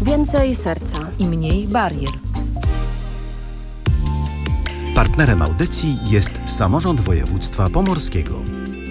Więcej serca i mniej barier. Partnerem audycji jest Samorząd Województwa Pomorskiego.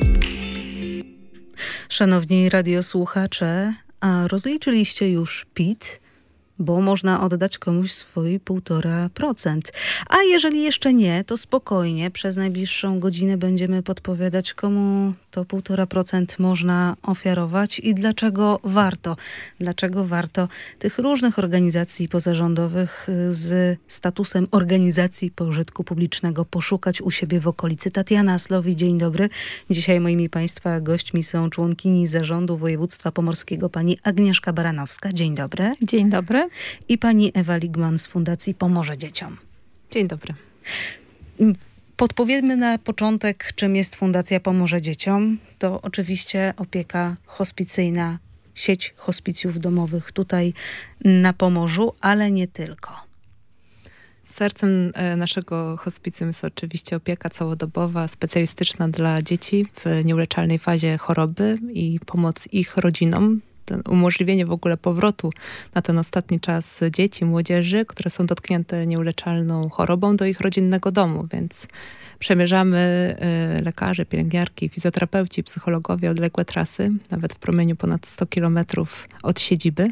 Szanowni radiosłuchacze, a rozliczyliście już PIT? Bo można oddać komuś swój 1,5%. A jeżeli jeszcze nie, to spokojnie, przez najbliższą godzinę będziemy podpowiadać, komu to 1,5% można ofiarować i dlaczego warto. Dlaczego warto tych różnych organizacji pozarządowych z statusem organizacji pożytku publicznego poszukać u siebie w okolicy. Tatiana Slowi, dzień dobry. Dzisiaj moimi Państwa gośćmi są członkini Zarządu Województwa Pomorskiego, pani Agnieszka Baranowska. Dzień dobry. Dzień dobry. I pani Ewa Ligman z Fundacji Pomoże Dzieciom. Dzień dobry. Podpowiedzmy na początek, czym jest Fundacja Pomoże Dzieciom. To oczywiście opieka hospicyjna, sieć hospicjów domowych tutaj na Pomorzu, ale nie tylko. Sercem naszego hospicjum jest oczywiście opieka całodobowa, specjalistyczna dla dzieci w nieuleczalnej fazie choroby i pomoc ich rodzinom. Umożliwienie w ogóle powrotu na ten ostatni czas dzieci, młodzieży, które są dotknięte nieuleczalną chorobą do ich rodzinnego domu, więc przemierzamy lekarze, pielęgniarki, fizjoterapeuci, psychologowie odległe trasy, nawet w promieniu ponad 100 kilometrów od siedziby.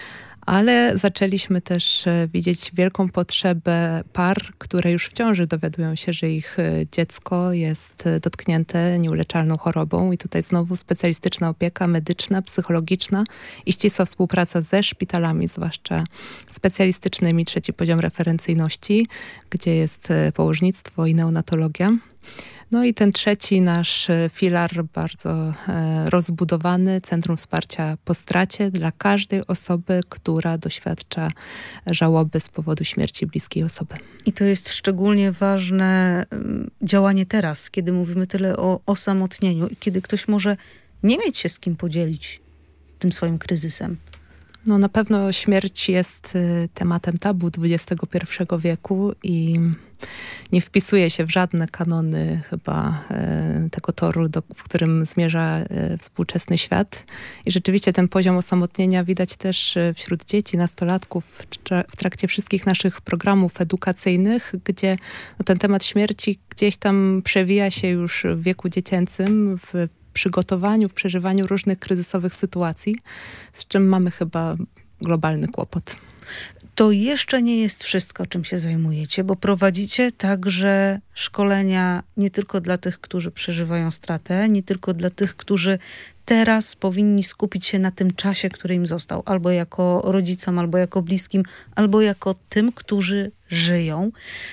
Ale zaczęliśmy też widzieć wielką potrzebę par, które już w ciąży dowiadują się, że ich dziecko jest dotknięte nieuleczalną chorobą i tutaj znowu specjalistyczna opieka medyczna, psychologiczna i ścisła współpraca ze szpitalami, zwłaszcza specjalistycznymi, 3. poziom referencyjności, gdzie jest położnictwo i neonatologia. No i ten 3. nasz filar bardzo rozbudowany, Centrum Wsparcia po stracie dla każdej osoby, która doświadcza żałoby z powodu śmierci bliskiej osoby. I to jest szczególnie ważne działanie teraz, kiedy mówimy tyle o osamotnieniu i kiedy ktoś może nie mieć się z kim podzielić tym swoim kryzysem. No na pewno śmierć jest tematem tabu XXI wieku i nie wpisuje się w żadne kanony chyba tego toru, w którym zmierza współczesny świat. I rzeczywiście ten poziom osamotnienia widać też wśród dzieci, nastolatków w trakcie wszystkich naszych programów edukacyjnych, gdzie ten temat śmierci gdzieś tam przewija się już w wieku dziecięcym, w przygotowaniu, w przeżywaniu różnych kryzysowych sytuacji, z czym mamy chyba globalny kłopot. To jeszcze nie jest wszystko, czym się zajmujecie, bo prowadzicie także szkolenia nie tylko dla tych, którzy przeżywają stratę, nie tylko dla tych, którzy teraz powinni skupić się na tym czasie, który im został, albo jako rodzicom, albo jako bliskim, albo jako tym, którzy żyją,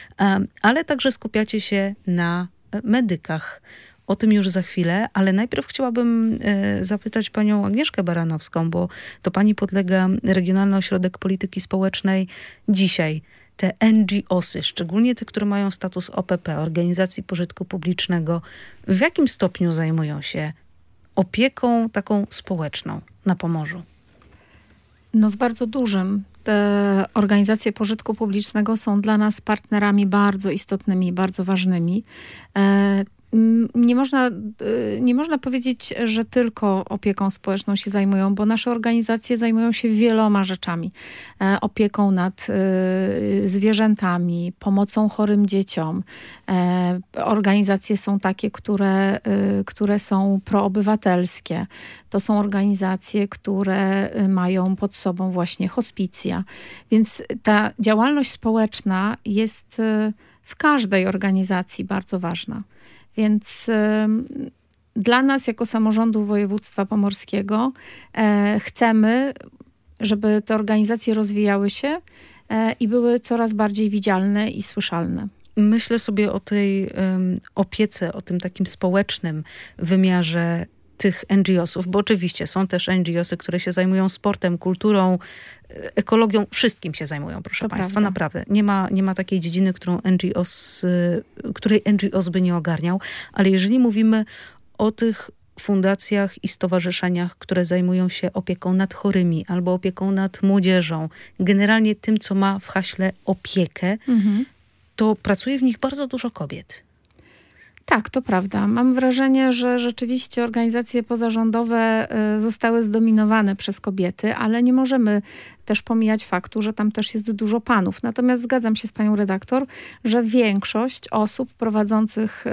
ale także skupiacie się na medykach. O tym już za chwilę, ale najpierw chciałabym zapytać panią Agnieszkę Baranowską, bo to pani podlega Regionalny Ośrodek Polityki Społecznej. Dzisiaj te NGO-sy, szczególnie te, które mają status OPP, Organizacji Pożytku Publicznego, w jakim stopniu zajmują się opieką taką społeczną na Pomorzu? No w bardzo dużym. Te organizacje pożytku publicznego są dla nas partnerami bardzo istotnymi, bardzo ważnymi. Nie można powiedzieć, że tylko opieką społeczną się zajmują, bo nasze organizacje zajmują się wieloma rzeczami. Opieką nad zwierzętami, pomocą chorym dzieciom. Organizacje są takie, które są proobywatelskie. To są organizacje, które mają pod sobą właśnie hospicja. Więc ta działalność społeczna jest w każdej organizacji bardzo ważna. Więc dla nas jako Samorządu Województwa Pomorskiego chcemy, żeby te organizacje rozwijały się i były coraz bardziej widzialne i słyszalne. Myślę sobie o tej opiece, o tym takim społecznym wymiarze tych NGO-sów, bo oczywiście są też NGO-sy, które się zajmują sportem, kulturą, ekologią, wszystkim się zajmują, proszę państwa, prawda. naprawdę. Nie ma takiej dziedziny, której NGOs by nie ogarniał, ale jeżeli mówimy o tych fundacjach i stowarzyszeniach, które zajmują się opieką nad chorymi albo opieką nad młodzieżą, generalnie tym, co ma w haśle opiekę, to pracuje w nich bardzo dużo kobiet. Tak, to prawda. Mam wrażenie, że rzeczywiście organizacje pozarządowe zostały zdominowane przez kobiety, ale nie możemy też pomijać faktu, że tam też jest dużo panów. Natomiast zgadzam się z panią redaktor, że większość osób prowadzących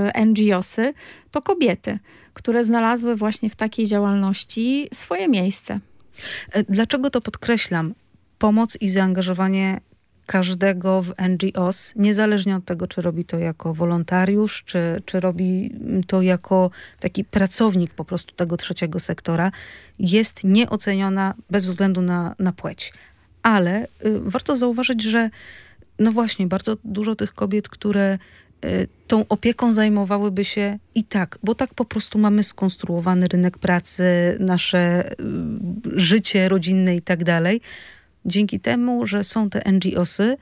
NGOsy to kobiety, które znalazły właśnie w takiej działalności swoje miejsce. Dlaczego to podkreślam? Pomoc i zaangażowanie każdego w NGOs, niezależnie od tego, czy robi to jako wolontariusz, czy robi to jako taki pracownik po prostu tego trzeciego sektora, jest nieoceniona bez względu na płeć. Ale warto zauważyć, że no właśnie, bardzo dużo tych kobiet, które tą opieką zajmowałyby się i tak, bo tak po prostu mamy skonstruowany rynek pracy, nasze życie rodzinne i tak dalej. Dzięki temu, że są te NGOsy,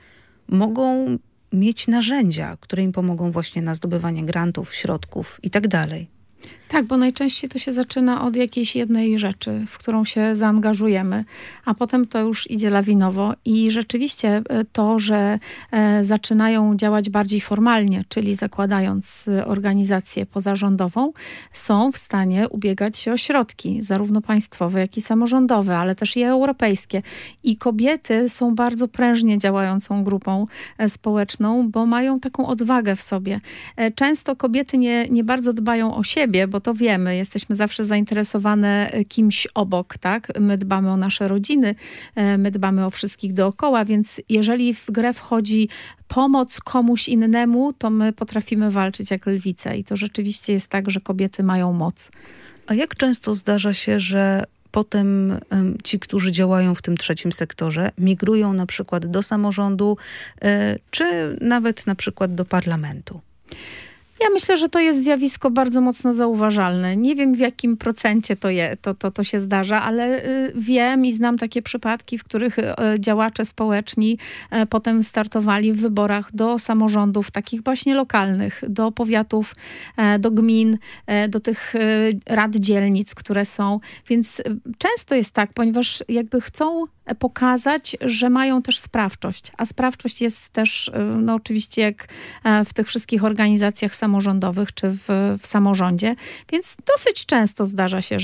mogą mieć narzędzia, które im pomogą właśnie na zdobywanie grantów, środków i tak dalej. Tak, bo najczęściej to się zaczyna od jakiejś jednej rzeczy, w którą się zaangażujemy, a potem to już idzie lawinowo i rzeczywiście to, że zaczynają działać bardziej formalnie, czyli zakładając organizację pozarządową, są w stanie ubiegać się o środki, zarówno państwowe, jak i samorządowe, ale też i europejskie. I kobiety są bardzo prężnie działającą grupą społeczną, bo mają taką odwagę w sobie. Często kobiety nie bardzo dbają o siebie, bo to wiemy, jesteśmy zawsze zainteresowane kimś obok, tak? My dbamy o nasze rodziny, my dbamy o wszystkich dookoła, więc jeżeli w grę wchodzi pomoc komuś innemu, to my potrafimy walczyć jak lwice i to rzeczywiście jest tak, że kobiety mają moc. A jak często zdarza się, że potem ci, którzy działają w tym trzecim sektorze, migrują na przykład do samorządu, czy nawet na przykład do parlamentu? Ja myślę, że to jest zjawisko bardzo mocno zauważalne. Nie wiem, w jakim procencie to się zdarza, ale wiem i znam takie przypadki, w których działacze społeczni potem startowali w wyborach do samorządów takich właśnie lokalnych, do powiatów, do gmin, do tych rad dzielnic, które są. Więc często jest tak, ponieważ jakby chcą pokazać, że mają też sprawczość. A sprawczość jest też, no oczywiście jak w tych wszystkich organizacjach samorządowych, czy w samorządzie. Więc dosyć często zdarza się,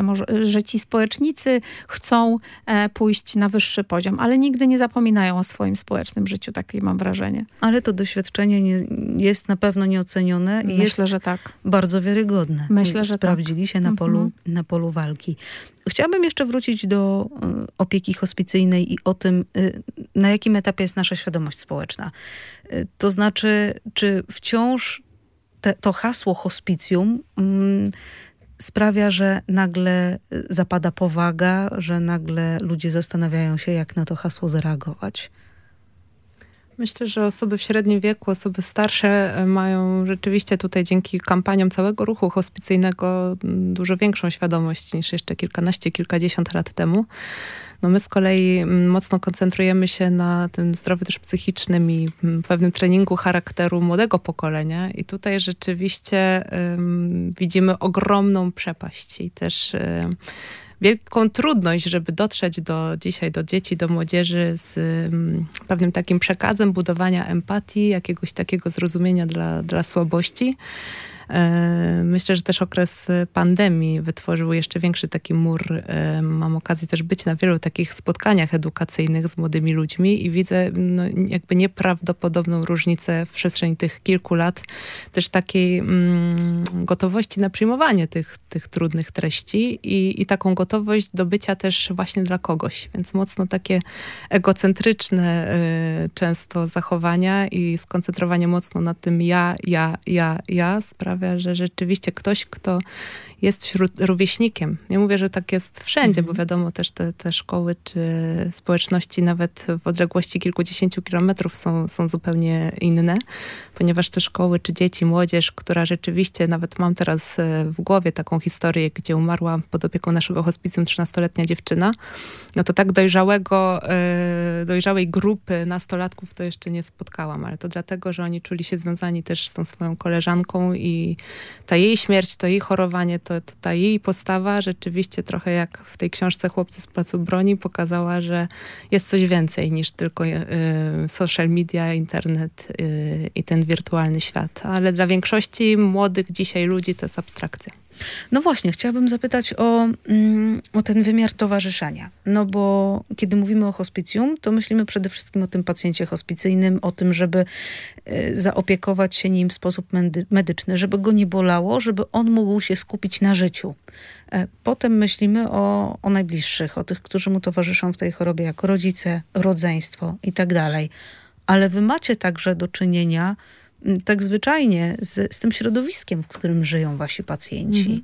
że ci społecznicy chcą pójść na wyższy poziom, ale nigdy nie zapominają o swoim społecznym życiu, takie mam wrażenie. Ale to doświadczenie jest na pewno nieocenione i Myślę, że tak. Bardzo wiarygodne. Myślę, że sprawdzili się na polu walki. Chciałabym jeszcze wrócić do opieki hospicyjnej i o tym, na jakim etapie jest nasza świadomość społeczna. To znaczy, czy wciąż to hasło hospicjum sprawia, że nagle zapada powaga, że nagle ludzie zastanawiają się, jak na to hasło zareagować? Myślę, że osoby w średnim wieku, osoby starsze mają rzeczywiście tutaj dzięki kampaniom całego ruchu hospicyjnego dużo większą świadomość niż jeszcze kilkanaście, kilkadziesiąt lat temu. No my z kolei mocno koncentrujemy się na tym zdrowiu też psychicznym i pewnym treningu charakteru młodego pokolenia i tutaj rzeczywiście widzimy ogromną przepaść i też wielką trudność, żeby dotrzeć dzisiaj do dzieci, do młodzieży z pewnym takim przekazem budowania empatii, jakiegoś takiego zrozumienia dla słabości. Myślę, że też okres pandemii wytworzył jeszcze większy taki mur. Mam okazję też być na wielu takich spotkaniach edukacyjnych z młodymi ludźmi i widzę jakby nieprawdopodobną różnicę w przestrzeni tych kilku lat też takiej gotowości na przyjmowanie tych trudnych treści i taką gotowość do bycia też właśnie dla kogoś. Więc mocno takie egocentryczne często zachowania i skoncentrowanie mocno na tym ja sprawia, że rzeczywiście ktoś, kto jest rówieśnikiem. Nie mówię, że tak jest wszędzie, bo wiadomo też te szkoły czy społeczności nawet w odległości kilkudziesięciu kilometrów są zupełnie inne, ponieważ te szkoły czy dzieci, młodzież, która rzeczywiście, nawet mam teraz w głowie taką historię, gdzie umarła pod opieką naszego hospicjum 13-letnia dziewczyna, no to tak dojrzałej grupy nastolatków to jeszcze nie spotkałam, ale to dlatego, że oni czuli się związani też z tą swoją koleżanką i ta jej śmierć, to jej chorowanie, to ta jej postawa rzeczywiście trochę jak w tej książce Chłopcy z Placu Broni pokazała, że jest coś więcej niż tylko social media, internet i ten wirtualny świat. Ale dla większości młodych dzisiaj ludzi to jest abstrakcja. No właśnie, chciałabym zapytać o ten wymiar towarzyszenia. No bo kiedy mówimy o hospicjum, to myślimy przede wszystkim o tym pacjencie hospicyjnym, o tym, żeby zaopiekować się nim w sposób medyczny, żeby go nie bolało, żeby on mógł się skupić na życiu. Potem myślimy o najbliższych, o tych, którzy mu towarzyszą w tej chorobie, jako rodzice, rodzeństwo i tak dalej. Ale wy macie także do czynienia tak zwyczajnie z tym środowiskiem, w którym żyją wasi pacjenci.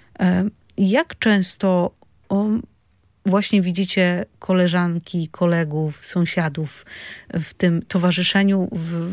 Jak często właśnie widzicie koleżanki, kolegów, sąsiadów w tym towarzyszeniu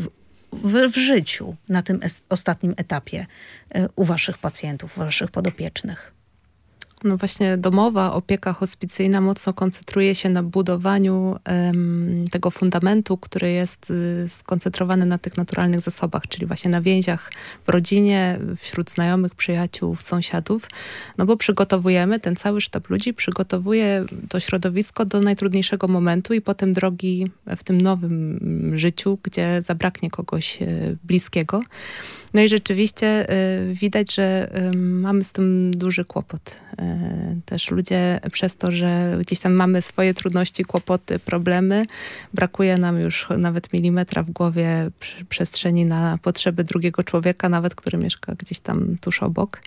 w życiu na tym ostatnim etapie u waszych pacjentów, waszych podopiecznych? No właśnie domowa opieka hospicyjna mocno koncentruje się na budowaniu tego fundamentu, który jest skoncentrowany na tych naturalnych zasobach, czyli właśnie na więziach w rodzinie, wśród znajomych, przyjaciół, sąsiadów. No bo przygotowujemy, ten cały sztab ludzi przygotowuje to środowisko do najtrudniejszego momentu i potem drogi w tym nowym życiu, gdzie zabraknie kogoś bliskiego. No i rzeczywiście widać, że mamy z tym duży kłopot. Też ludzie przez to, że gdzieś tam mamy swoje trudności, kłopoty, problemy, brakuje nam już nawet milimetra w głowie przestrzeni na potrzeby drugiego człowieka, nawet który mieszka gdzieś tam tuż obok.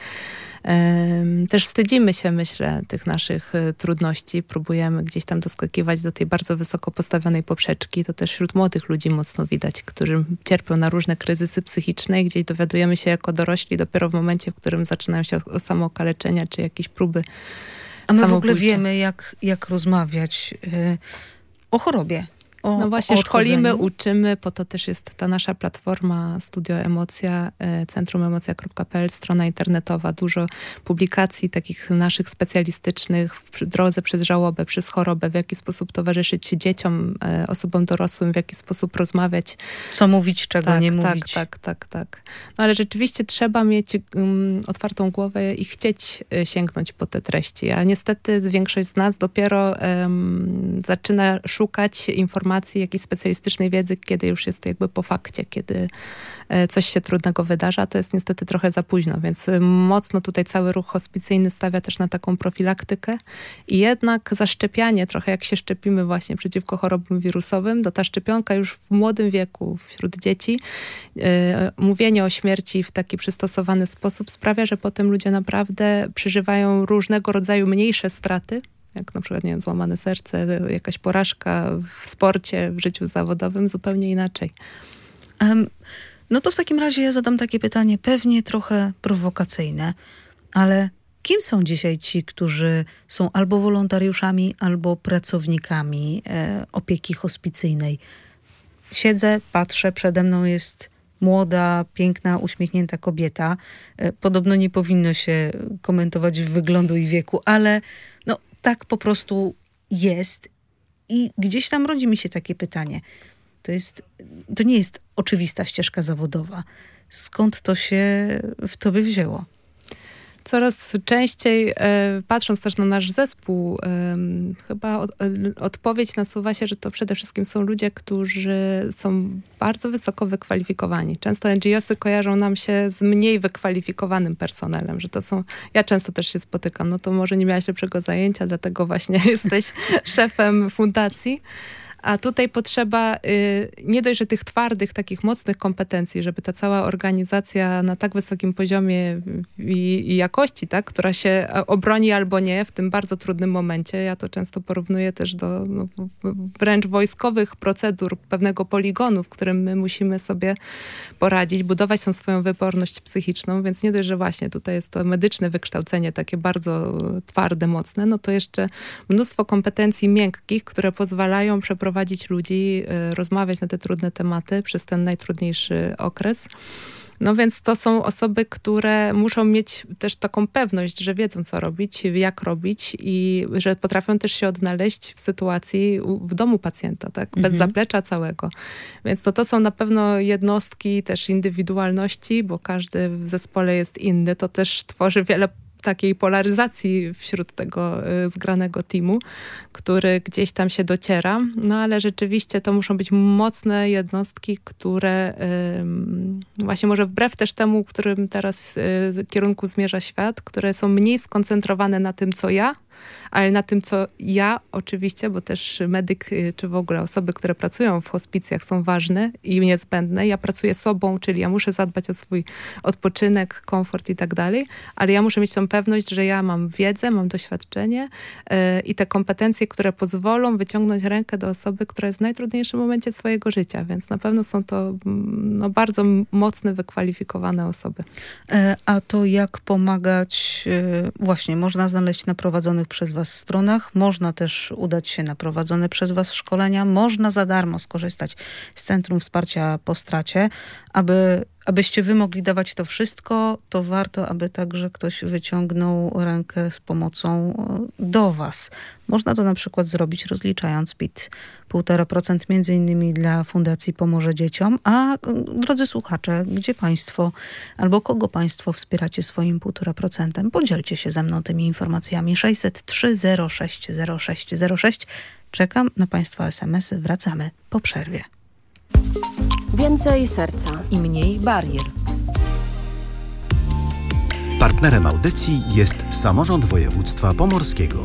Też wstydzimy się, myślę, tych naszych trudności. Próbujemy gdzieś tam doskakiwać do tej bardzo wysoko postawionej poprzeczki. To też wśród młodych ludzi mocno widać, którzy cierpią na różne kryzysy psychiczne i gdzieś dowiadujemy się jako dorośli dopiero w momencie, w którym zaczynają się o samookaleczenia czy jakieś próby A my w ogóle wiemy, jak rozmawiać o chorobie. No właśnie, szkolimy, uczymy, po to też jest ta nasza platforma Studio Emocja, centrumemocja.pl, strona internetowa, dużo publikacji takich naszych specjalistycznych w drodze przez żałobę, przez chorobę, w jaki sposób towarzyszyć dzieciom, osobom dorosłym, w jaki sposób rozmawiać. Co mówić, czego nie mówić. Tak. No ale rzeczywiście trzeba mieć otwartą głowę i chcieć sięgnąć po te treści, a niestety większość z nas dopiero zaczyna szukać informacji, jakiejś specjalistycznej wiedzy, kiedy już jest jakby po fakcie, kiedy coś się trudnego wydarza, to jest niestety trochę za późno, więc mocno tutaj cały ruch hospicyjny stawia też na taką profilaktykę i jednak zaszczepianie, trochę jak się szczepimy właśnie przeciwko chorobom wirusowym, to ta szczepionka już w młodym wieku wśród dzieci, mówienie o śmierci w taki przystosowany sposób sprawia, że potem ludzie naprawdę przeżywają różnego rodzaju mniejsze straty, jak na przykład, nie wiem, złamane serce, jakaś porażka w sporcie, w życiu zawodowym, zupełnie inaczej. No to w takim razie ja zadam takie pytanie, pewnie trochę prowokacyjne, ale kim są dzisiaj ci, którzy są albo wolontariuszami, albo pracownikami opieki hospicyjnej? Siedzę, patrzę, przede mną jest młoda, piękna, uśmiechnięta kobieta. Podobno nie powinno się komentować wyglądu i wieku, ale no tak po prostu jest. I gdzieś tam rodzi mi się takie pytanie. To nie jest oczywista ścieżka zawodowa. Skąd to się w tobie wzięło? Coraz częściej, patrząc też na nasz zespół, chyba odpowiedź nasuwa się, że to przede wszystkim są ludzie, którzy są bardzo wysoko wykwalifikowani. Często NGO-sy kojarzą nam się z mniej wykwalifikowanym personelem, że to są, ja często też się spotykam, no to może nie miałaś lepszego zajęcia, dlatego właśnie jesteś szefem fundacji. A tutaj potrzeba nie dość, że tych twardych, takich mocnych kompetencji, żeby ta cała organizacja na tak wysokim poziomie i jakości, tak, która się obroni albo nie w tym bardzo trudnym momencie. Ja to często porównuję też do wręcz wojskowych procedur, pewnego poligonu, w którym my musimy sobie poradzić, budować tą swoją wyporność psychiczną, więc nie dość, że właśnie tutaj jest to medyczne wykształcenie takie bardzo twarde, mocne, no to jeszcze mnóstwo kompetencji miękkich, które pozwalają przeprowadzić ludzi, rozmawiać na te trudne tematy przez ten najtrudniejszy okres. No więc to są osoby, które muszą mieć też taką pewność, że wiedzą, co robić, jak robić i że potrafią też się odnaleźć w sytuacji w domu pacjenta, tak? Bez zaplecza całego. Więc to są na pewno jednostki, też indywidualności, bo każdy w zespole jest inny. To też tworzy wiele takiej polaryzacji wśród tego zgranego teamu, który gdzieś tam się dociera. No ale rzeczywiście to muszą być mocne jednostki, które właśnie może wbrew też temu, w którym teraz kierunku zmierza świat, które są mniej skoncentrowane na tym, co ja, ale na tym, co ja oczywiście, bo też medyk, czy w ogóle osoby, które pracują w hospicjach są ważne i niezbędne. Ja pracuję sobą, czyli ja muszę zadbać o swój odpoczynek, komfort i tak dalej, ale ja muszę mieć tą pewność, że ja mam wiedzę, mam doświadczenie i te kompetencje, które pozwolą wyciągnąć rękę do osoby, która jest w najtrudniejszym momencie swojego życia, więc na pewno są to bardzo mocne, wykwalifikowane osoby. A to jak pomagać, właśnie można znaleźć na prowadzonych przez was stronach, można też udać się na prowadzone przez was szkolenia, można za darmo skorzystać z Centrum Wsparcia po Stracie. Abyście wy mogli dawać to wszystko, to warto, aby także ktoś wyciągnął rękę z pomocą do was. Można to na przykład zrobić rozliczając PIT 1,5% między innymi dla Fundacji Pomorze Dzieciom. A drodzy słuchacze, gdzie państwo albo kogo państwo wspieracie swoim 1,5%? Podzielcie się ze mną tymi informacjami. 603 06 06 06. Czekam na państwa SMS-y. Wracamy po przerwie. Więcej serca i mniej barier. Partnerem audycji jest Samorząd Województwa Pomorskiego.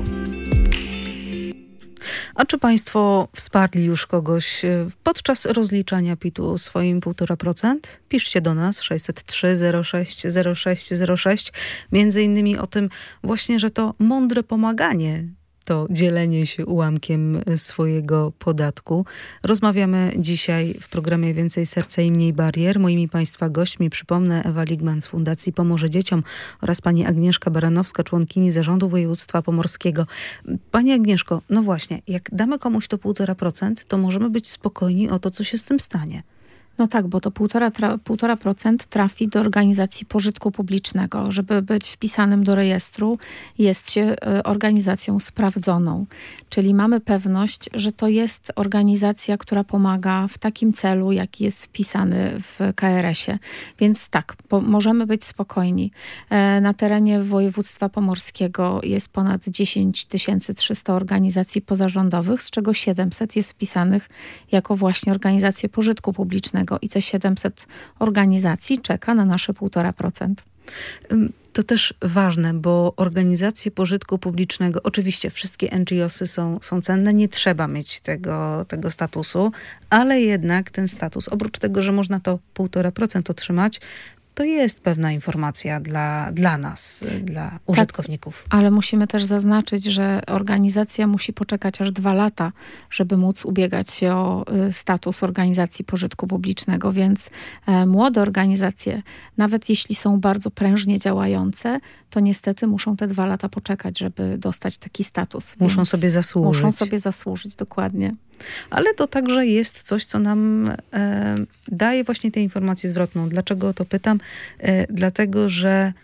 A czy państwo wsparli już kogoś podczas rozliczania PIT-u swoim 1,5%? Piszcie do nas 603 06 06 06. Między innymi o tym właśnie, że to mądre pomaganie to dzielenie się ułamkiem swojego podatku. Rozmawiamy dzisiaj w programie Więcej Serca i Mniej Barier. Moimi państwa gośćmi, przypomnę, Ewa Ligman z Fundacji Pomorze Dzieciom oraz pani Agnieszka Baranowska, członkini Zarządu Województwa Pomorskiego. Pani Agnieszko, no właśnie, jak damy komuś to 1,5%, to możemy być spokojni o to, co się z tym stanie. No tak, bo to 1,5% trafi do organizacji pożytku publicznego. Żeby być wpisanym do rejestru, jest się organizacją sprawdzoną. Czyli mamy pewność, że to jest organizacja, która pomaga w takim celu, jaki jest wpisany w KRS-ie. Więc tak, możemy być spokojni. Na terenie województwa pomorskiego jest ponad 10 300 organizacji pozarządowych, z czego 700 jest wpisanych jako właśnie organizacje pożytku publicznego. I te 700 organizacji czeka na nasze 1,5%. To też ważne, bo organizacje pożytku publicznego, oczywiście wszystkie NGO-sy są cenne, nie trzeba mieć tego statusu, ale jednak ten status, oprócz tego, że można to 1,5% otrzymać, to jest pewna informacja dla nas, dla użytkowników. Tak, ale musimy też zaznaczyć, że organizacja musi poczekać aż 2 lata, żeby móc ubiegać się o status organizacji pożytku publicznego, więc młode organizacje, nawet jeśli są bardzo prężnie działające, to niestety muszą te 2 lata poczekać, żeby dostać taki status. Muszą sobie zasłużyć. Muszą sobie zasłużyć, dokładnie. Ale to także jest coś, co nam daje właśnie tę informację zwrotną. Dlaczego o to pytam? Dlatego, że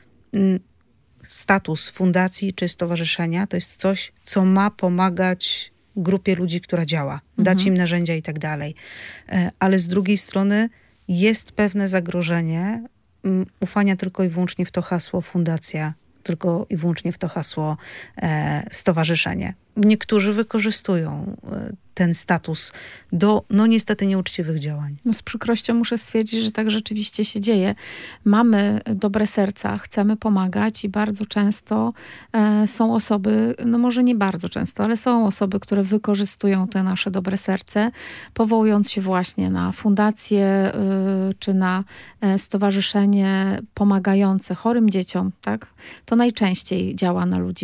status fundacji czy stowarzyszenia to jest coś, co ma pomagać grupie ludzi, która działa. Dać im narzędzia i tak dalej. Ale z drugiej strony jest pewne zagrożenie ufania tylko i wyłącznie w to hasło fundacja, tylko i wyłącznie w to hasło stowarzyszenie. Niektórzy wykorzystują ten status do, niestety, nieuczciwych działań. Z przykrością muszę stwierdzić, że tak rzeczywiście się dzieje. Mamy dobre serca, chcemy pomagać i bardzo często są osoby, może nie bardzo często, ale są osoby, które wykorzystują te nasze dobre serce, powołując się właśnie na fundacje czy na stowarzyszenie pomagające chorym dzieciom, tak? To najczęściej działa na ludzi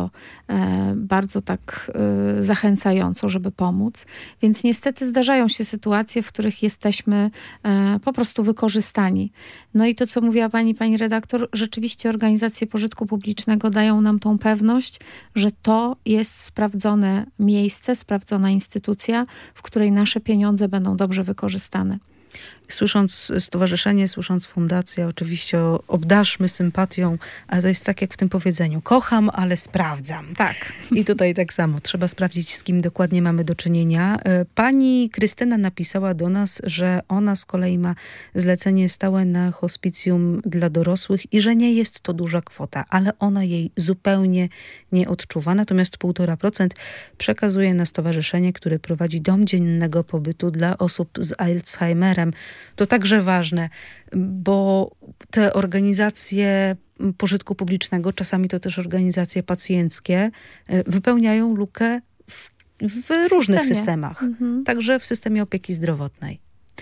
bardzo tak zachęcająco, żeby pomóc. Więc niestety zdarzają się sytuacje, w których jesteśmy po prostu wykorzystani. No i to, co mówiła pani redaktor, rzeczywiście organizacje pożytku publicznego dają nam tą pewność, że to jest sprawdzone miejsce, sprawdzona instytucja, w której nasze pieniądze będą dobrze wykorzystane. Słysząc stowarzyszenie, słysząc fundację, oczywiście obdarzmy sympatią, ale to jest tak jak w tym powiedzeniu. Kocham, ale sprawdzam. Tak. I tutaj tak samo. Trzeba sprawdzić, z kim dokładnie mamy do czynienia. Pani Krystyna napisała do nas, że ona z kolei ma zlecenie stałe na hospicjum dla dorosłych i że nie jest to duża kwota, ale ona jej zupełnie nie odczuwa. Natomiast 1,5% przekazuje na stowarzyszenie, które prowadzi dom dziennego pobytu dla osób z Alzheimerem. To także ważne, bo te organizacje pożytku publicznego, czasami to też organizacje pacjenckie, wypełniają lukę w różnych systemach. Także w systemie opieki zdrowotnej.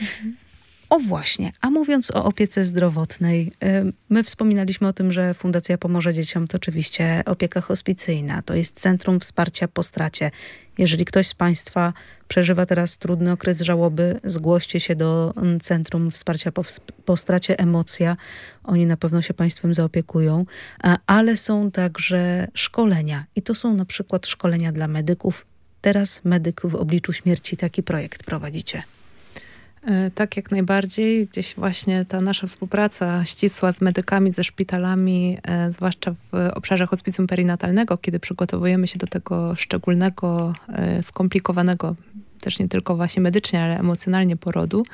O właśnie, a mówiąc o opiece zdrowotnej, my wspominaliśmy o tym, że Fundacja Pomoże Dzieciom to oczywiście opieka hospicyjna, to jest Centrum Wsparcia po Stracie. Jeżeli ktoś z Państwa przeżywa teraz trudny okres żałoby, zgłoście się do Centrum Wsparcia po Stracie Emocja. Oni na pewno się Państwem zaopiekują, ale są także szkolenia i to są na przykład szkolenia dla medyków. Teraz Medyk w obliczu śmierci, taki projekt prowadzicie. Tak, jak najbardziej. Gdzieś właśnie ta nasza współpraca ścisła z medykami, ze szpitalami, zwłaszcza w obszarze hospicjum perinatalnego, kiedy przygotowujemy się do tego szczególnego, skomplikowanego, też nie tylko właśnie medycznie, ale emocjonalnie porodu,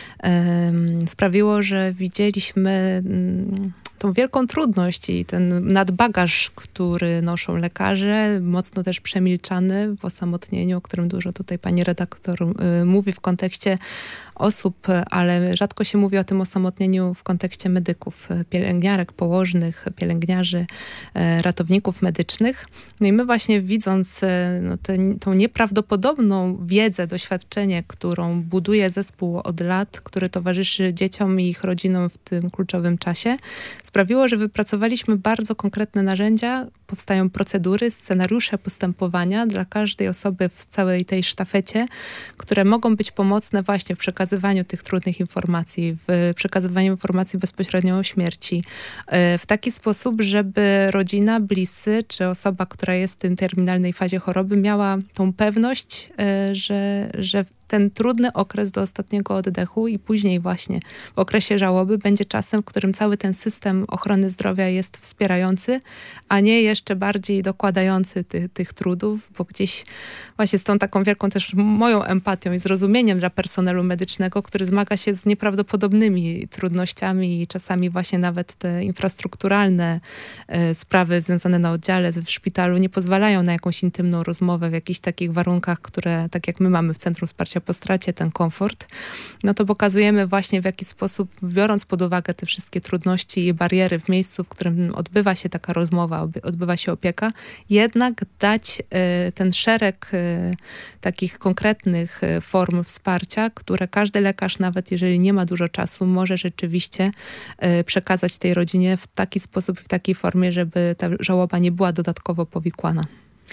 sprawiło, że widzieliśmy tą wielką trudność i ten nadbagaż, który noszą lekarze, mocno też przemilczany w osamotnieniu, o którym dużo tutaj pani redaktor mówi w kontekście osób, ale rzadko się mówi o tym osamotnieniu w kontekście medyków, pielęgniarek, położnych, pielęgniarzy, ratowników medycznych. No i my właśnie widząc tą nieprawdopodobną wiedzę, doświadczenie, którą buduje zespół od lat, który towarzyszy dzieciom i ich rodzinom w tym kluczowym czasie, sprawiło, że wypracowaliśmy bardzo konkretne narzędzia, powstają procedury, scenariusze postępowania dla każdej osoby w całej tej sztafecie, które mogą być pomocne właśnie w przekazywaniu tych trudnych informacji, w przekazywaniu informacji bezpośrednio o śmierci, w taki sposób, żeby rodzina, bliscy, czy osoba, która jest w tym terminalnej fazie choroby, miała tą pewność, że ten trudny okres do ostatniego oddechu i później właśnie w okresie żałoby będzie czasem, w którym cały ten system ochrony zdrowia jest wspierający, a nie jeszcze bardziej dokładający tych trudów, bo gdzieś właśnie z tą taką wielką też moją empatią i zrozumieniem dla personelu medycznego, który zmaga się z nieprawdopodobnymi trudnościami i czasami właśnie nawet te infrastrukturalne sprawy związane na oddziale w szpitalu nie pozwalają na jakąś intymną rozmowę w jakichś takich warunkach, które tak jak my mamy w Centrum Wsparcia po Stracie, ten komfort, no to pokazujemy właśnie w jaki sposób, biorąc pod uwagę te wszystkie trudności i bariery w miejscu, w którym odbywa się taka rozmowa, odbywa się opieka, jednak dać ten szereg takich konkretnych form wsparcia, które każdy lekarz, nawet jeżeli nie ma dużo czasu, może rzeczywiście przekazać tej rodzinie w taki sposób, w takiej formie, żeby ta żałoba nie była dodatkowo powikłana.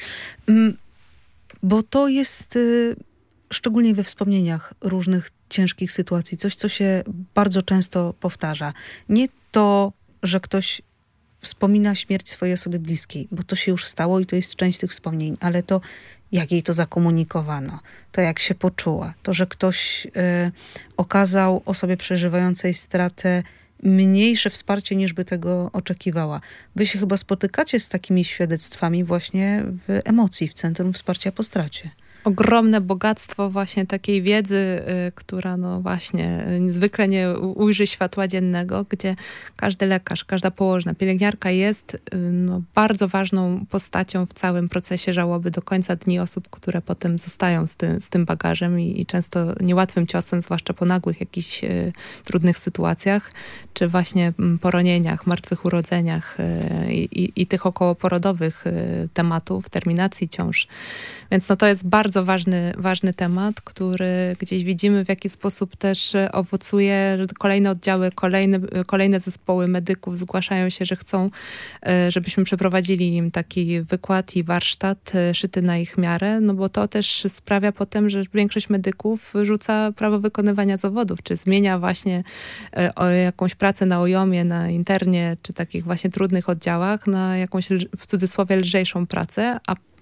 Bo to jest szczególnie we wspomnieniach różnych ciężkich sytuacji, coś, co się bardzo często powtarza. Nie to, że ktoś wspomina śmierć swojej osoby bliskiej, bo to się już stało i to jest część tych wspomnień, ale to, jak jej to zakomunikowano, to jak się poczuła, to, że ktoś okazał osobie przeżywającej stratę mniejsze wsparcie, niż by tego oczekiwała. Wy się chyba spotykacie z takimi świadectwami właśnie w Emocji, w Centrum Wsparcia po Stracie. Ogromne bogactwo właśnie takiej wiedzy, która no właśnie zwykle nie ujrzy światła dziennego, gdzie każdy lekarz, każda położna, pielęgniarka jest no, bardzo ważną postacią w całym procesie żałoby do końca dni osób, które potem zostają z tym bagażem i często niełatwym ciosem, zwłaszcza po nagłych jakichś trudnych sytuacjach, czy właśnie poronieniach, martwych urodzeniach i tych okołoporodowych tematów, terminacji ciąż. Więc no to jest bardzo ważny temat, który gdzieś widzimy, w jaki sposób też owocuje. Kolejne oddziały, kolejne zespoły medyków zgłaszają się, że chcą, żebyśmy przeprowadzili im taki wykład i warsztat szyty na ich miarę, no bo to też sprawia potem, że większość medyków rzuca prawo wykonywania zawodów, czy zmienia właśnie jakąś pracę na OJOM-ie, na internie, czy takich właśnie trudnych oddziałach, na jakąś w cudzysłowie lżejszą pracę, a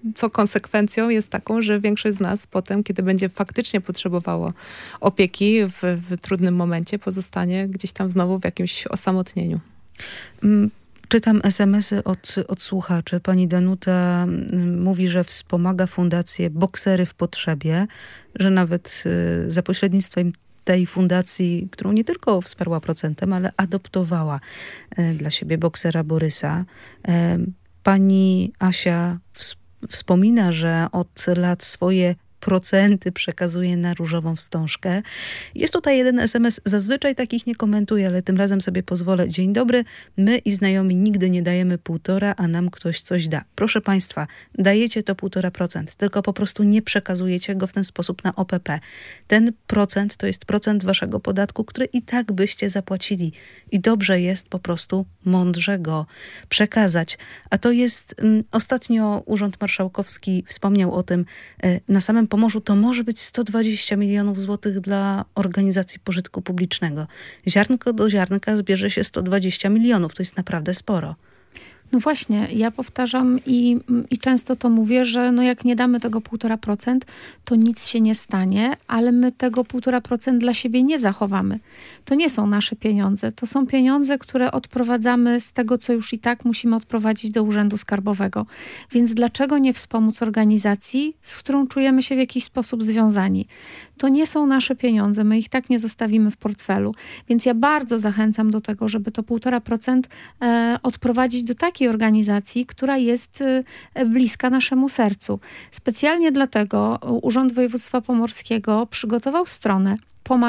co konsekwencją jest taką, że większość z nas potem, kiedy będzie faktycznie potrzebowało opieki w trudnym momencie, pozostanie gdzieś tam znowu w jakimś osamotnieniu. Czytam SMS-y od słuchaczy. Pani Danuta mówi, że wspomaga fundację Boksery w Potrzebie, że nawet za pośrednictwem tej fundacji, którą nie tylko wsparła procentem, ale adoptowała dla siebie boksera Borysa. Pani Asia wspomina, że od lat swoje procenty przekazuje na Różową Wstążkę. Jest tutaj jeden SMS, zazwyczaj takich nie komentuję, ale tym razem sobie pozwolę. Dzień dobry, my i znajomi nigdy nie dajemy 1,5, a nam ktoś coś da. Proszę Państwa, dajecie to 1,5%, tylko po prostu nie przekazujecie go w ten sposób na OPP. Ten procent to jest procent waszego podatku, który i tak byście zapłacili. I dobrze jest po prostu mądrze go przekazać. A to jest, ostatnio Urząd Marszałkowski wspomniał o tym, na samym Pomorzu to może być 120 milionów złotych dla organizacji pożytku publicznego. Ziarnko do ziarnka zbierze się 120 milionów. To jest naprawdę sporo. No właśnie, ja powtarzam i często to mówię, że no jak nie damy tego 1,5%, to nic się nie stanie, ale my tego 1,5% dla siebie nie zachowamy. To nie są nasze pieniądze. To są pieniądze, które odprowadzamy z tego, co już i tak musimy odprowadzić do Urzędu Skarbowego. Więc dlaczego nie wspomóc organizacji, z którą czujemy się w jakiś sposób związani? To nie są nasze pieniądze. My ich tak nie zostawimy w portfelu. Więc ja bardzo zachęcam do tego, żeby to 1,5% odprowadzić do takiej organizacji, która jest bliska naszemu sercu. Specjalnie dlatego Urząd Województwa Pomorskiego przygotował stronę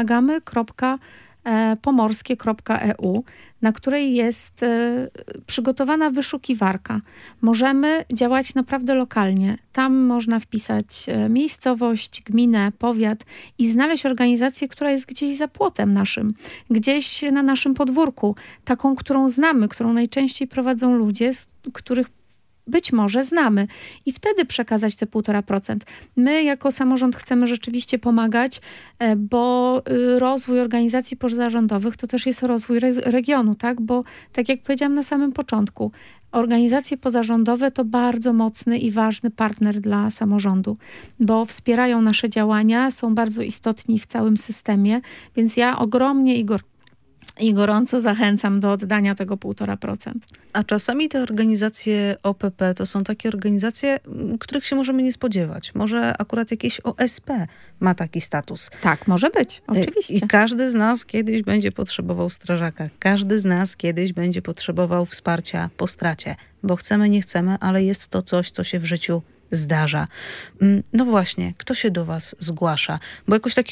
pomagamy.pomorskie.eu, na której jest przygotowana wyszukiwarka. Możemy działać naprawdę lokalnie. Tam można wpisać miejscowość, gminę, powiat i znaleźć organizację, która jest gdzieś za płotem naszym, gdzieś na naszym podwórku. Taką, którą znamy, którą najczęściej prowadzą ludzie, których być może znamy i wtedy przekazać te 1,5%. My jako samorząd chcemy rzeczywiście pomagać, bo rozwój organizacji pozarządowych to też jest rozwój regionu, tak? Bo tak jak powiedziałam na samym początku, organizacje pozarządowe to bardzo mocny i ważny partner dla samorządu, bo wspierają nasze działania, są bardzo istotni w całym systemie, więc ja ogromnie i gorąco zachęcam do oddania tego 1,5%. A czasami te organizacje OPP to są takie organizacje, których się możemy nie spodziewać. Może akurat jakieś OSP ma taki status. Tak, może być, oczywiście. I każdy z nas kiedyś będzie potrzebował strażaka. Każdy z nas kiedyś będzie potrzebował wsparcia po stracie. Bo chcemy, nie chcemy, ale jest to coś, co się w życiu zdarza. No właśnie, kto się do was zgłasza? Bo jakoś tak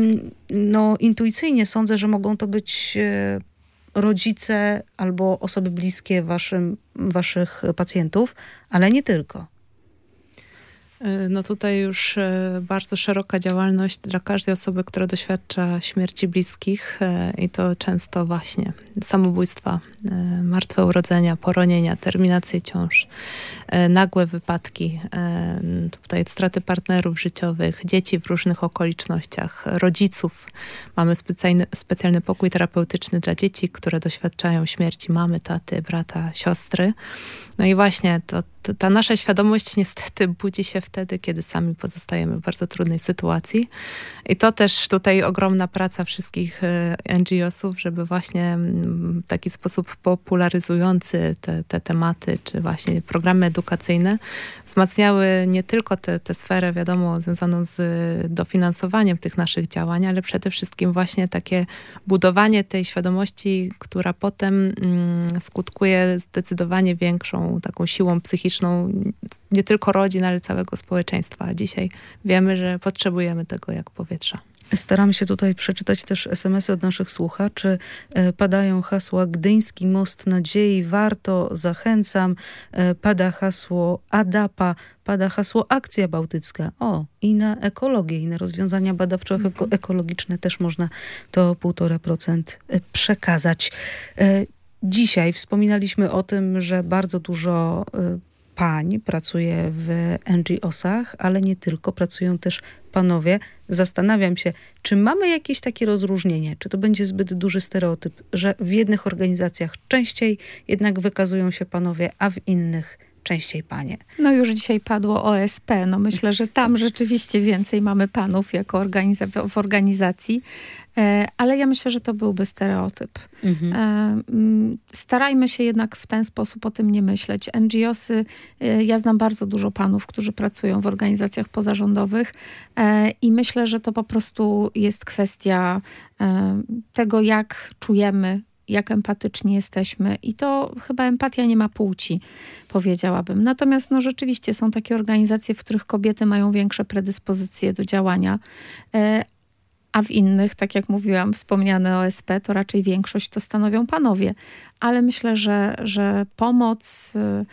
intuicyjnie sądzę, że mogą to być rodzice albo osoby bliskie waszych pacjentów, ale nie tylko. No tutaj już bardzo szeroka działalność dla każdej osoby, która doświadcza śmierci bliskich i to często właśnie samobójstwa, martwe urodzenia, poronienia, terminacje ciąż, nagłe wypadki, tutaj straty partnerów życiowych, dzieci w różnych okolicznościach, rodziców. Mamy specjalny pokój terapeutyczny dla dzieci, które doświadczają śmierci mamy, taty, brata, siostry. No i właśnie ta nasza świadomość niestety budzi się wtedy, kiedy sami pozostajemy w bardzo trudnej sytuacji. I to też tutaj ogromna praca wszystkich NGO-sów, żeby właśnie w taki sposób popularyzujący te tematy, czy właśnie programy edukacyjne wzmacniały nie tylko tę sferę, wiadomo, związaną z dofinansowaniem tych naszych działań, ale przede wszystkim właśnie takie budowanie tej świadomości, która potem skutkuje zdecydowanie większą taką siłą psychiczną nie tylko rodzin, ale całego społeczeństwa. A dzisiaj wiemy, że potrzebujemy tego jak powietrza. Staram się tutaj przeczytać też SMS-y od naszych słuchaczy. Padają hasła Gdyński Most Nadziei, warto, zachęcam. Pada hasło ADAPA, pada hasło Akcja Bałtycka. I na ekologię, i na rozwiązania badawczo-ekologiczne też można to 1,5% przekazać. Dzisiaj wspominaliśmy o tym, że bardzo dużo pań pracuje w NGO-sach, ale nie tylko, pracują też panowie. Zastanawiam się, czy mamy jakieś takie rozróżnienie, czy to będzie zbyt duży stereotyp, że w jednych organizacjach częściej jednak wykazują się panowie, a w innych częściej panie? No już dzisiaj padło OSP. No myślę, że tam rzeczywiście więcej mamy panów jako w organizacji. Ale ja myślę, że to byłby stereotyp. Starajmy się jednak w ten sposób o tym nie myśleć. NGOsy, ja znam bardzo dużo panów, którzy pracują w organizacjach pozarządowych i myślę, że to po prostu jest kwestia tego, jak czujemy, jak empatyczni jesteśmy i to chyba empatia nie ma płci, powiedziałabym. Natomiast no rzeczywiście są takie organizacje, w których kobiety mają większe predyspozycje do działania, a w innych, tak jak mówiłam, wspomniane OSP, to raczej większość to stanowią panowie. Ale myślę, że pomoc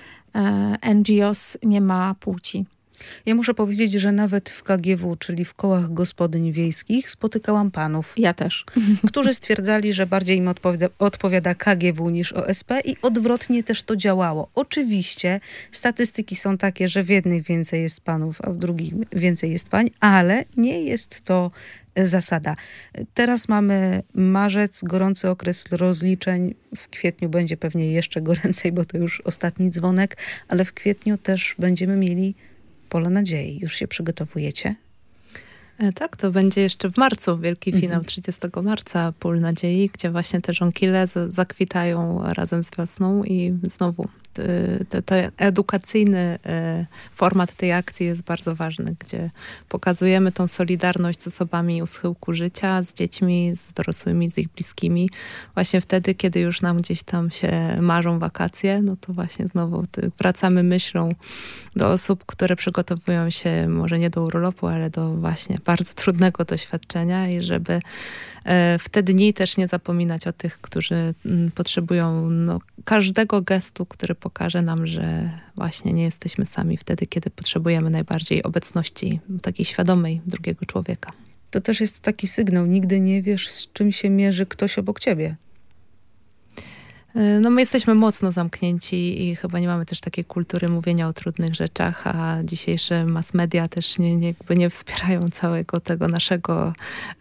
NGOs nie ma płci. Ja muszę powiedzieć, że nawet w KGW, czyli w kołach gospodyń wiejskich, spotykałam panów. Ja też. Którzy stwierdzali, że bardziej im odpowiada KGW niż OSP i odwrotnie też to działało. Oczywiście statystyki są takie, że w jednych więcej jest panów, a w drugich więcej jest pań, ale nie jest to zasada. Teraz mamy marzec, gorący okres rozliczeń. W kwietniu będzie pewnie jeszcze goręcej, bo to już ostatni dzwonek, ale w kwietniu też będziemy mieli Pole Nadziei. Już się przygotowujecie? Tak, to będzie jeszcze w marcu, wielki finał 30 marca Pól Nadziei, gdzie właśnie te żonkile zakwitają razem z wiosną i znowu ten edukacyjny format tej akcji jest bardzo ważny, gdzie pokazujemy tą solidarność z osobami u schyłku życia, z dziećmi, z dorosłymi, z ich bliskimi. Właśnie wtedy, kiedy już nam gdzieś tam się marzą wakacje, no to właśnie znowu wracamy myślą do osób, które przygotowują się może nie do urlopu, ale do właśnie bardzo trudnego doświadczenia i żeby w te dni też nie zapominać o tych, którzy potrzebują każdego gestu, który pokaże nam, że właśnie nie jesteśmy sami wtedy, kiedy potrzebujemy najbardziej obecności takiej świadomej drugiego człowieka. To też jest taki sygnał. Nigdy nie wiesz, z czym się mierzy ktoś obok ciebie. No my jesteśmy mocno zamknięci i chyba nie mamy też takiej kultury mówienia o trudnych rzeczach, a dzisiejsze mass media też nie wspierają całego tego naszego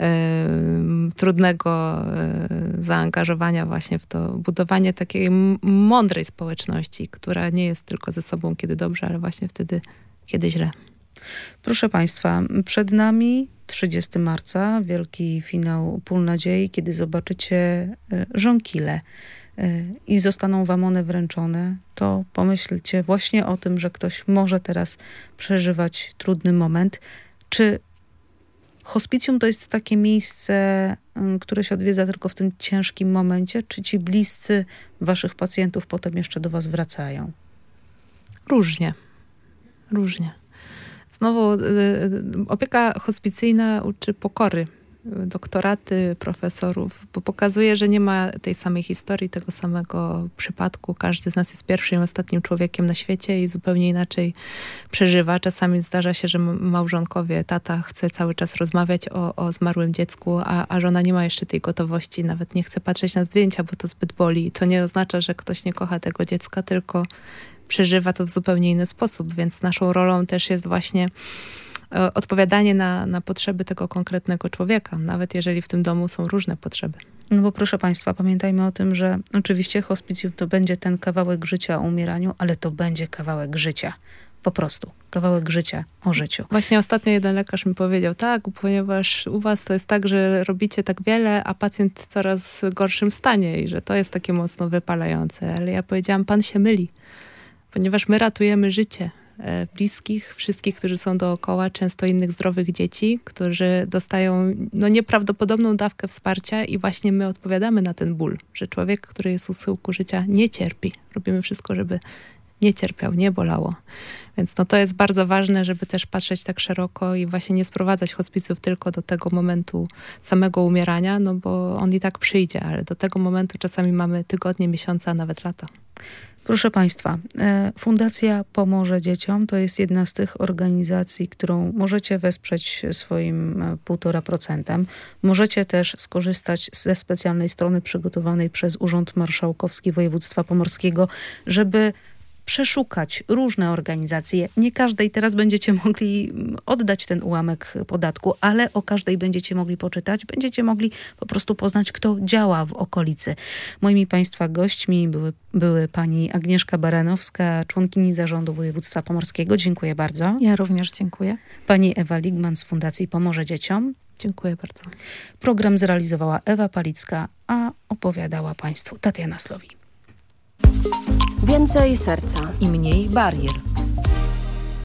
trudnego zaangażowania właśnie w to budowanie takiej mądrej społeczności, która nie jest tylko ze sobą kiedy dobrze, ale właśnie wtedy, kiedy źle. Proszę Państwa, przed nami 30 marca, wielki finał Pól Nadziei, kiedy zobaczycie żonkile i zostaną wam one wręczone, to pomyślcie właśnie o tym, że ktoś może teraz przeżywać trudny moment. Czy hospicjum to jest takie miejsce, które się odwiedza tylko w tym ciężkim momencie, czy ci bliscy waszych pacjentów potem jeszcze do was wracają? Różnie. Znowu opieka hospicyjna uczy pokory. Doktoraty profesorów, bo pokazuje, że nie ma tej samej historii, tego samego przypadku. Każdy z nas jest pierwszym i ostatnim człowiekiem na świecie i zupełnie inaczej przeżywa. Czasami zdarza się, że małżonkowie, tata chce cały czas rozmawiać o zmarłym dziecku, a żona nie ma jeszcze tej gotowości, nawet nie chce patrzeć na zdjęcia, bo to zbyt boli. To nie oznacza, że ktoś nie kocha tego dziecka, tylko przeżywa to w zupełnie inny sposób, więc naszą rolą też jest właśnie odpowiadanie na potrzeby tego konkretnego człowieka, nawet jeżeli w tym domu są różne potrzeby. No bo proszę Państwa, pamiętajmy o tym, że oczywiście hospicjum to będzie ten kawałek życia o umieraniu, ale to będzie kawałek życia. Po prostu. Kawałek życia o życiu. Właśnie ostatnio jeden lekarz mi powiedział, tak, ponieważ u was to jest tak, że robicie tak wiele, a pacjent w coraz gorszym stanie i że to jest takie mocno wypalające. Ale ja powiedziałam, pan się myli, ponieważ my ratujemy życie bliskich, wszystkich, którzy są dookoła, często innych zdrowych dzieci, którzy dostają nieprawdopodobną dawkę wsparcia i właśnie my odpowiadamy na ten ból, że człowiek, który jest u schyłku życia, nie cierpi. Robimy wszystko, żeby nie cierpiał, nie bolało. Więc to jest bardzo ważne, żeby też patrzeć tak szeroko i właśnie nie sprowadzać hospicjów tylko do tego momentu samego umierania, no bo on i tak przyjdzie, ale do tego momentu czasami mamy tygodnie, miesiące, a nawet lata. Proszę Państwa, Fundacja Pomoże Dzieciom to jest jedna z tych organizacji, którą możecie wesprzeć swoim 1,5%. Możecie też skorzystać ze specjalnej strony przygotowanej przez Urząd Marszałkowski Województwa Pomorskiego, żeby przeszukać różne organizacje. Nie każdej teraz będziecie mogli oddać ten ułamek podatku, ale o każdej będziecie mogli poczytać. Będziecie mogli po prostu poznać, kto działa w okolicy. Moimi Państwa gośćmi były pani Agnieszka Baranowska, członkini Zarządu Województwa Pomorskiego. Dziękuję bardzo. Ja również dziękuję. Pani Ewa Ligman z Fundacji Pomorze Dzieciom. Dziękuję bardzo. Program zrealizowała Ewa Palicka, a opowiadała Państwu Tatiana Slowi. Więcej serca i mniej barier.